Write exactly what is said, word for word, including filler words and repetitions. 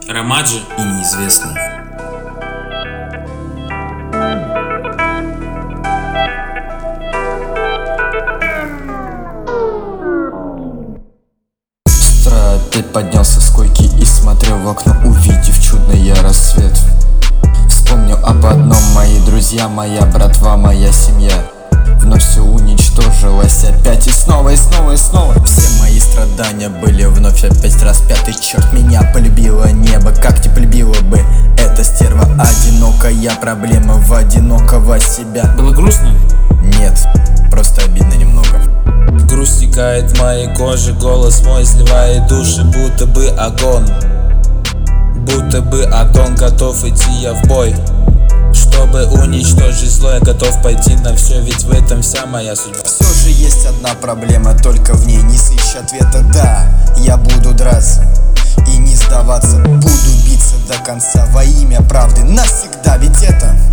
Ромаджи и неизвестный. С утра опять поднялся с койки и смотрел в окно, увидев чудный я рассвет. Вспомнил об одном: мои друзья, моя братва, моя семья. Вновь все уничтожилось опять и снова, и снова, и снова. Все мои страдания были вновь опять распяты. Черт, меня полюбило небо, как не полюбило бы эта стерва одинокая. Проблема в одинокого себя. Было грустно? Нет, просто обидно немного. Грусть стекает в моей коже, голос мой сливает души, будто бы огонь. Будто бы огонь, готов идти я в бой. Чтобы уничтожить зло, я готов пойти на все, ведь в этом вся моя судьба. Все же есть одна проблема, только в ней не сыщу ответа. Да, я буду драться и не сдаваться, буду биться до конца во имя правды навсегда, ведь это